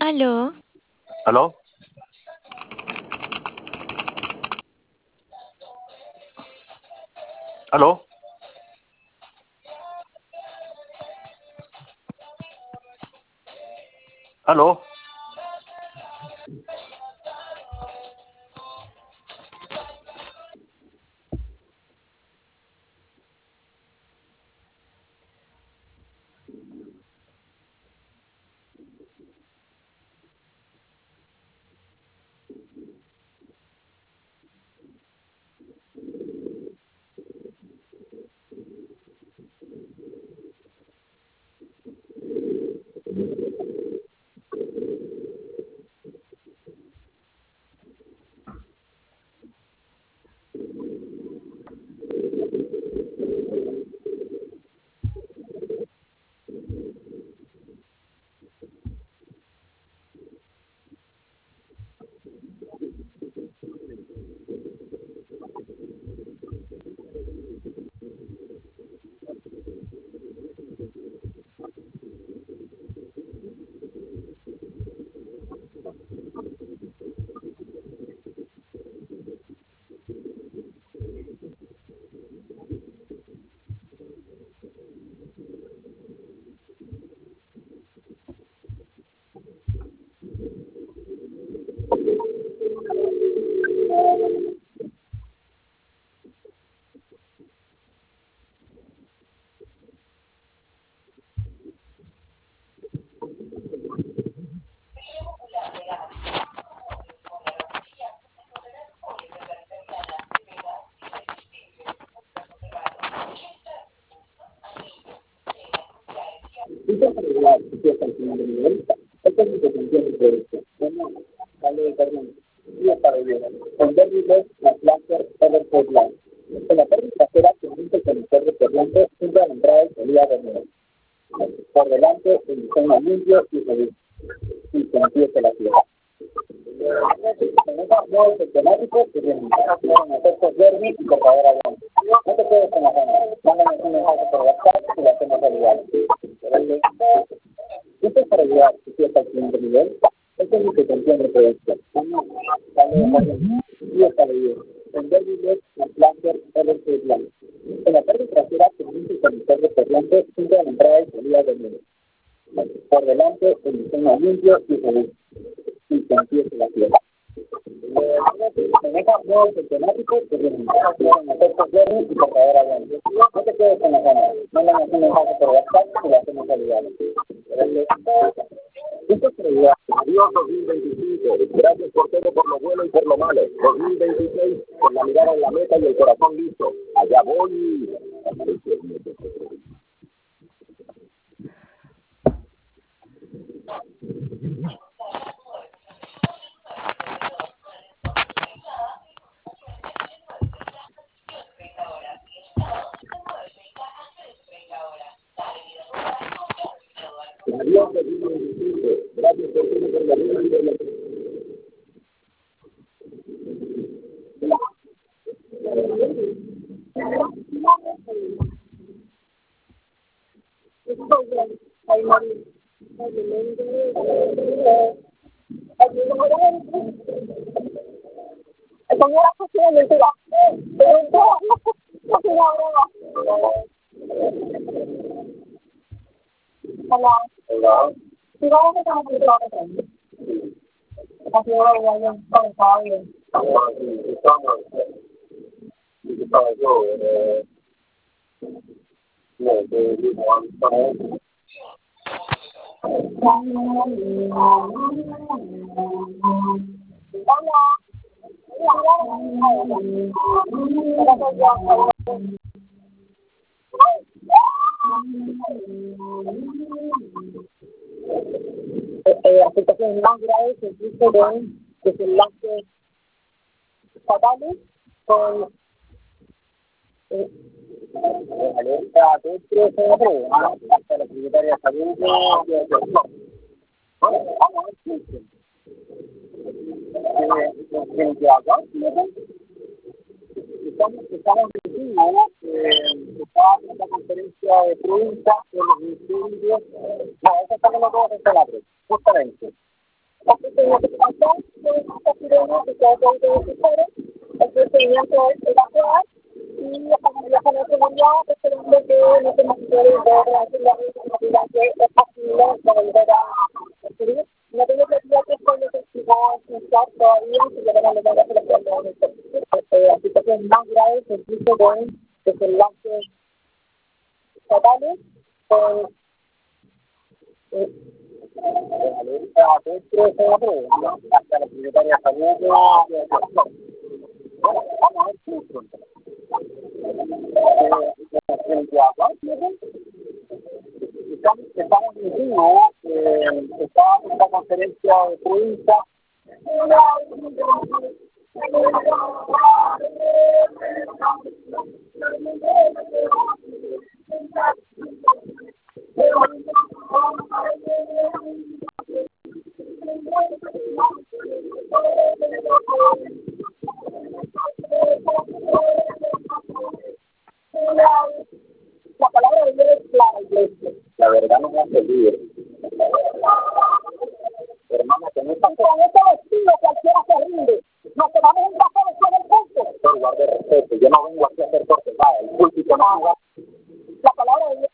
Aló, ¿Aló? ¿Aló? ¿Aló? En la parte trasera se inicia el conector de corriente junto a la entrada y salida de nuevo. Por delante, el diseño limpio y reducido. Y se empieza la ciudad. Tenemos modos automáticos que tienen efectos verde y cortadora blanca. No te quedes con las ganas. Mándanos un mensaje por WhatsApp y lo hacemos realidad. Esto es para ayudar si quieres al siguiente nivel. Esto es lo que contiene el proyecto. Y está bien. En verde LED, el láser RC blanco. En la parte trasera se inicia el conector de corriente junto a la entrada y salida de nuevo. Por delante, el diseño limpio y reducido. Y se empieza la fiesta. Tenemos modos automáticos que tienen efectos verde y cortadora blanca. No te quedes con las ganas. Mándanos un mensaje por WhatsApp y lo hacemos realidad. Esto es realidad. Adiós 2025. Gracias por todo, por lo bueno y por lo malo. 2026, con la mirada en la meta y el corazón listo. Allá voy. Adiós 2025. Gracias por todo, por lo bueno y por lo malo. Hola. Afectaciones más graves se existen desenlaces fatales con alerta dentro hasta la secretaria de salud. Estamos recibiendo la conferencia de prensa de los incendios. No, eso está como todos los palabras, justamente. La sistematización de esta epidemia que ya se identificaron, el procedimiento es evacuar y la seguridad esperando que no se nos puede ver la seguridad que es posible volver a subir. No tengo que decir que esto necesidad iniciar todavía si llegan a lograr hacer la situación más grave que incluso de desenlaces fatales con adentro de la prueba, hasta la secretaria de salud vamos a ver si estamos en vivo, está esta conferencia de prensa. La palabra de Dios es clara, iglesia. La verdad nos hace libre. Hermana, que no está con este vestido cualquiera se rinde. Nos quedamos un rato después del culto. Por guarde respeto, yo no vengo aquí a hacer cortes, nada. El púlpito no. La palabra de Dios.